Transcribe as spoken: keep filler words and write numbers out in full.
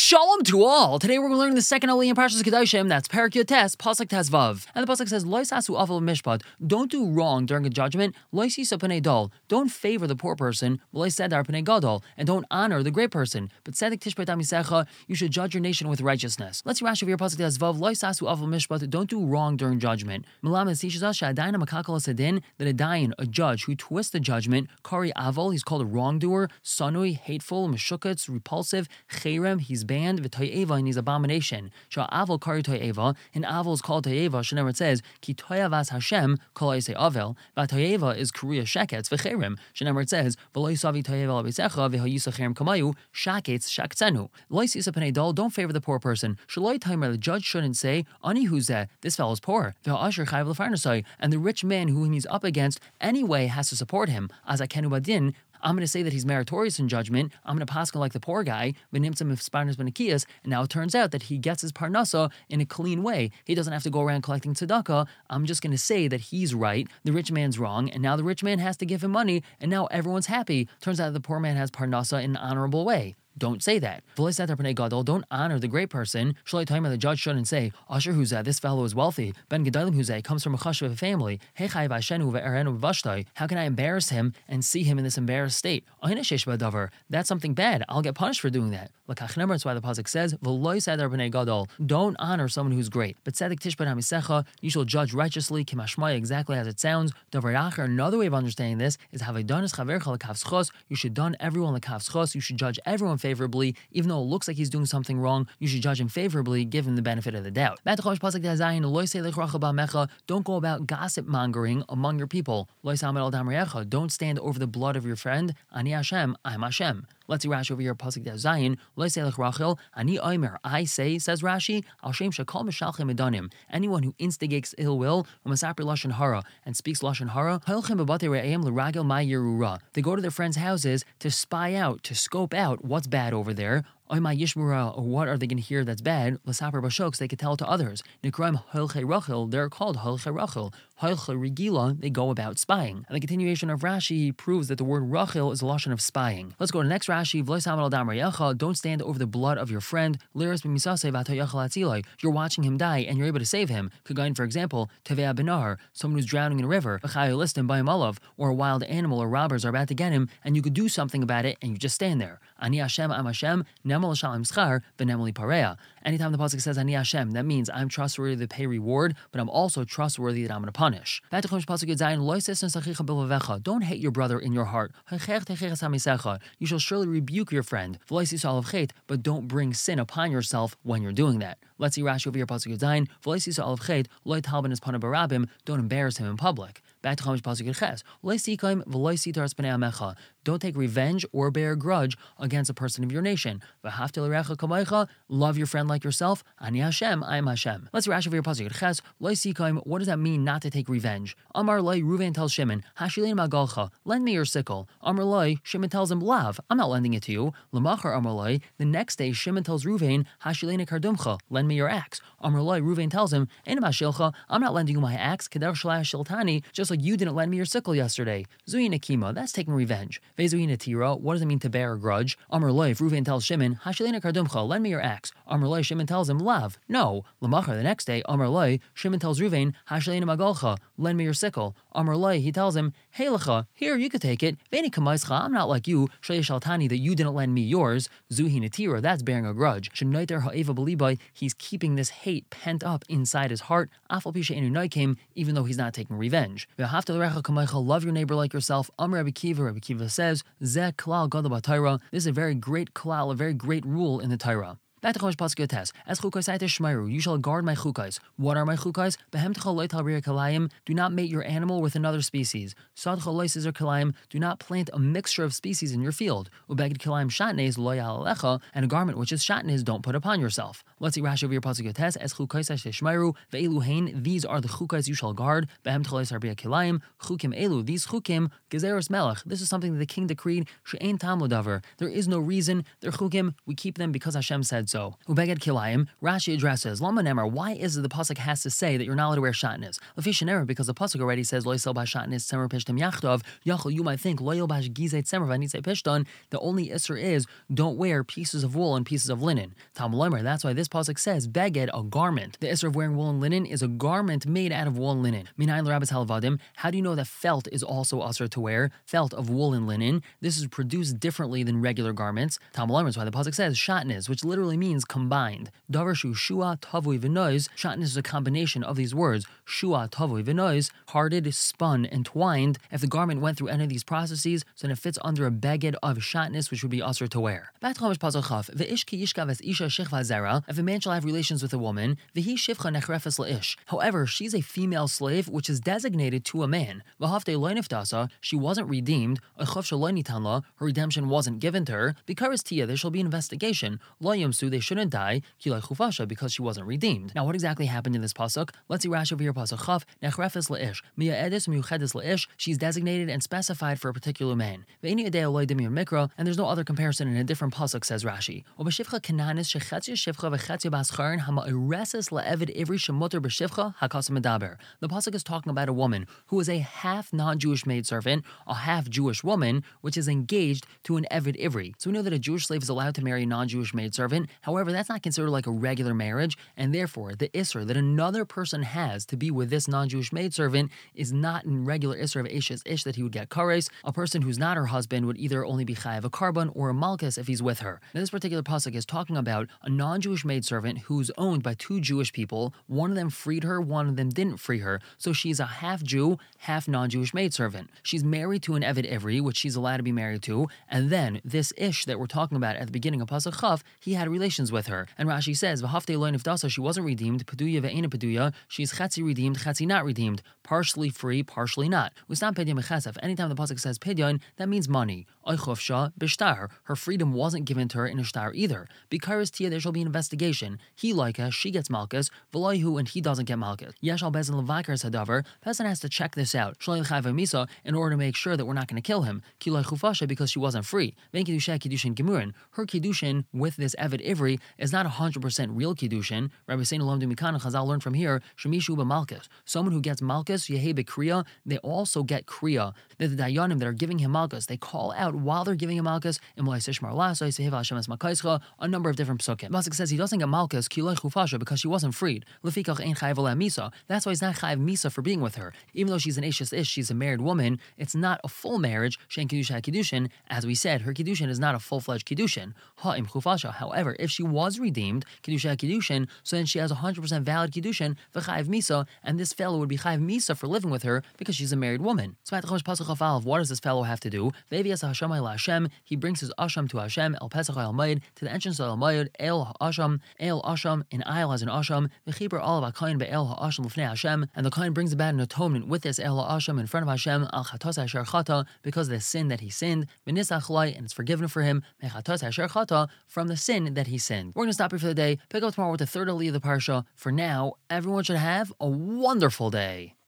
Shalom to all! Today we're learning the second Aliyah in Parshas Kedoshim, that's Perek Yotes, Pasuk Tes Vav. And the Pasuk says, Lois asu avol mishpat, don't do wrong during a judgment, Lois yisa pnei dol, don't favor the poor person, Lois sedar pnei gadol, and don't honor the great person. But tzedek tishpet amisecha, you should judge your nation with righteousness. Let's see Rashi over here, Pasuk Tes Vav, Lois asu avol mishpat, don't do wrong during judgment. Melamed teaches us, Sha'adayin makakal asedin, that a dayan, a judge who twists the judgment, Kari avol, he's called a wrongdoer, sanui, hateful, meshukatz, repulsive, cherem, he's banned, v'toyeva, and he's abomination. Sha'avol kari toyeva, and avol is called toyeva, shenever it says, ki toyavas Hashem, kol ha'isei avel, v'toyeva is kuria sheketz, v'cherem, shenever it says, v'lo yisavi toyeva l'besecha, v'hoyisa cherem kamayu, shaketz shaktzenu. Lo yisisa pnei dol, don't favor the poor person. Shaloi timer, the judge shouldn't say, ani huzeh, this fellow's poor, v'ha'asher chayv l'farnasai, and the rich man whom he's up against anyway has to support him, as akenu badin, I'm going to say that he's meritorious in judgment. I'm going to paskin like the poor guy, and now it turns out that he gets his parnasa in a clean way. He doesn't have to go around collecting tzedakah. I'm just going to say that he's right, the rich man's wrong, and now the rich man has to give him money, and now everyone's happy. Turns out the poor man has parnasa in an honorable way. Don't say that. Don't honor the great person. The judge shouldn't say, Asher Huzeh, this fellow is wealthy. Ben Gedalim Huzeh comes from a chash of a family. How can I embarrass him and see him in this embarrassed state? That's something bad. I'll get punished for doing that. That's why the pasuk says, don't honor someone who's great. But you shall judge righteously, exactly as it sounds. Another way of understanding this is, you should done everyone l'kavschos. You should judge everyone favorably, even though it looks like he's doing something wrong. You should judge him favorably, give him the benefit of the doubt. Don't go about gossip mongering among your people. Don't stand over the blood of your friend. Ani Hashem, I'm Hashem. Let's see Rashi over here, Pasuk Zayin. Rachel, Ani Omer, I say, says Rashi, Al Shem Shekol Mishalchem Edanim. Anyone who instigates ill will, Umasapri Lashon Hara, and speaks Lashon Hara, Halchem B'Batei Re'ayim L'Ragel Ma Yerura. They go to their friends' houses to spy out, to scope out what's bad over there. Or what are they going to hear that's bad? L'saper b'shok, they could tell it to others. Nikraim holchei rachel, they're called holchei rachel. Holchei regila, they go about spying. And the continuation of Rashi proves that the word rachel is a lashon of spying. Let's go to the next Rashi. Don't stand over the blood of your friend. You're watching him die and you're able to save him. Kagain, for example, tevea benar, someone who's drowning in a river. Or a wild animal or robbers are about to get him, and you could do something about it, and you just stand there. Ani Hashem, I'm Hashem. Anytime the pasuk says Ani Hashem, that means I'm trustworthy to pay reward, but I'm also trustworthy that I'm going to punish. Don't hate your brother in your heart. You shall surely rebuke your friend. But don't bring sin upon yourself when you're doing that. Let's see Rashi over here, pasuk Zayin. Don't embarrass him in public. Back to Chumash pasuk Ches. Don't take revenge or bear a grudge against a person of your nation. Love your friend like yourself. Ani Hashem, I am Hashem. Let's Rashi over here, pasuk Ches. What does that mean, not to take revenge? Amar Loi, Ruvain tells Shimon, Hashilein magalcha, lend me your sickle. Amar Loi, Shimon tells him, Lav, I'm not lending it to you. Lamachar Amar Loi, the next day Shimon tells Ruvain, Hashilein kardumcha, lend me your axe. Amar Loi, Ruvain tells him, Ein mashilcha, I'm not lending you my axe. Kedar shalai shiltani, just like you didn't lend me your sickle yesterday. Zuyin akima, that's taking revenge. Vezuyin atira, what does it mean to bear a grudge? Amar Loi, Ruvain tells Shimon, Hashilein kardumcha, lend me your axe. Amar Loi, Shimon tells him, Lav, no. Lamachar, the next day, Amar Loi, Shimon tells Ruvain, Hashilein magalcha, lend me your sickle. Amar Loi, he tells him, Hey lecha, here, you could take it. Veni kamaischa, I'm not like you, shalei shaltani, that you didn't lend me yours. Zuhin atira, that's bearing a grudge. Shenoiter ha'eva b'libai, he's keeping this hate pent up inside his heart, afal pisha enu noikim, even though he's not taking revenge. V'ahavta l'recha kamaicha, love your neighbor like yourself. Amar Rabbi Kiva, Rabbi Kiva says, Zeh klal gadol b'Torah, this is a very great klal, a very great rule in the Torah. Back to Chumash pasuk Yotes. As chukos shmeiru, you shall guard my chukos. What are my chukos? Behem tchol lo talbir kalayim. Do not mate your animal with another species. Sad chol lo sizer kalayim. Do not plant a mixture of species in your field. Ubeged kalayim shatnez lo yalalecha, and a garment which is shatnez don't put upon yourself. Let's see Rashi over your pasuk Yotes. As chukos shmeiru ve'elu hein. These are the chukos you shall guard. Behem tchol lo talbir kalayim. Chukim elu. These chukim gezeros melech. This is something that the king decreed. She'ein tam lodavar. There is no reason. They're chukim. We keep them because Hashem said said so. Ubeged Kilayim, Rashi addresses, Lama Nemar, why is it the pasuk has to say that you're not allowed to wear shatnez? Lafisha Nemar, because the pasuk already says, Lo yisel bash shatnez tzemer pishtam yachtov, Yachol, you might think, Lo yil bash gizet tzemer vanitze pishtan, the only isser is, don't wear pieces of wool and pieces of linen. Tam Lomer, that's why this pasuk says, Beged, a garment. The isser of wearing wool and linen is a garment made out of wool and linen. Minayin l'rabbis halavadim, how do you know that felt is also usher to wear? Felt of wool and linen. This is produced differently than regular garments. Tam Lomer, that's why the pasuk says, Shatnez, which literally means combined. Davar shu shua tavui v'nois. Shatnez is a combination of these words. Shua tavui v'nois, carded, spun, and twined. If the garment went through any of these processes, so then it fits under a beged of shatnez, which would be usher to wear. Back to Chumash pasuk chaf. V'ish ki yishka ves isha shichva zera. If a man shall have relations with a woman, v'hi shivcha nechrefes la'ish. However, she's a female slave which is designated to a man. V'hafte lo niftasa. She wasn't redeemed. Achav shelo nitan la. Her redemption wasn't given to her. Bikaris tia, there shall be an investigation. Lo yamsu, they shouldn't die. Kilai chufasha, because she wasn't redeemed. Now, what exactly happened in this pasuk? Let's see Rashi over here. Pasuk chaf. Nechrefes la'ish. Mia edis miuchedes la'ish. She's designated and specified for a particular man. Ve'ini adei oloi demir mikra, and there's no other comparison in a different pasuk, says Rashi. Obashivcha kenanis shechetzia shivcha v'chetzia bascharin hama'ireses la'evid ivri shemuter b'shivcha hakasa medaber. The pasuk is talking about a woman who is a half non-Jewish maidservant, a half Jewish woman, which is engaged to an evid ivri. So we know that a Jewish slave is allowed to marry a non-Jewish maidservant. However, that's not considered like a regular marriage, and therefore the isser that another person has to be with this non-Jewish maidservant is not in regular isser of Eshes ish that he would get kares. A person who's not her husband would either only be chayav a carbon or a malchus if he's with her. Now, this particular pasuk is talking about a non-Jewish maidservant who's owned by two Jewish people. One of them freed her, one of them didn't free her. So she's a half Jew, half non-Jewish maidservant. She's married to an Eved Ivri, which she's allowed to be married to, and then this ish that we're talking about at the beginning of pasuk chaf, he had relations with her. And Rashi says, V'hafte lo nifdasa, she wasn't redeemed, peduya ve'ena peduya, she's chetzi redeemed, chetzi not redeemed, partially free, partially not. Ustam pedyan mechesef. Anytime the pasuk says pedyan, that means money. Oichofsha b'shtar. Her freedom wasn't given to her in a shtar either. Bikaris tia, there shall be an investigation. He like her, she gets malchus, v'loihu, and he doesn't get malchus. Yesh al bezin levakar sadavar. Peasant has to check this out. Shloim chayv misa, in order to make sure that we're not going to kill him. Kiloi chufasha, because she wasn't free. Vein kiddushay kiddushin gemurin. Her kiddushin with this Eved Ivri is not one hundred percent real kiddushin. Rabbi Seinu Lamdu Mikan Chazal learned from here, shemishu b'malchus. Someone who gets malchus, yehe b'kriya, they also get kriya. That the dayanim that are giving him malchus, they call out while they're giving him malchus, a number of different psukim. Pasuk says he doesn't get malchus kiloi chufasha because she wasn't freed. Lefikach ein chayav aleh misa. That's why he's not chayav misa for being with her. Even though she's an eshes ish, she's a married woman. It's not a full marriage. Shein kiddushin kiddushin. As we said, her kiddushin is not a full-fledged kiddushin. Ha'im chufasha. However, if she was redeemed, kiddushin kiddushin, so then she has a hundred percent valid kiddushin v'chayav misa, and this fellow would be chayav misa for living with her because she's a married woman. So at the Chumash pasuk chaf, what does this fellow have to do? Ve'vias Hashem el Hashem. He brings his asham to Hashem el pesach el mayid, to the entrance of el mayid el ha'asham el asham, an aisle has an asham v'chiber all of ha'kain be'el ha'asham l'fnei Hashem, and the kain brings about an atonement with this el ha'asham in front of Hashem al chatos asher chata, because of the sin that he sinned v'nisach lai, and it's forgiven for him mechatos asher chata, from the sin that he sinned. We're going to stop here for the day. Pick up tomorrow with the third aliyah of the parsha. For now, everyone should have a wonderful day.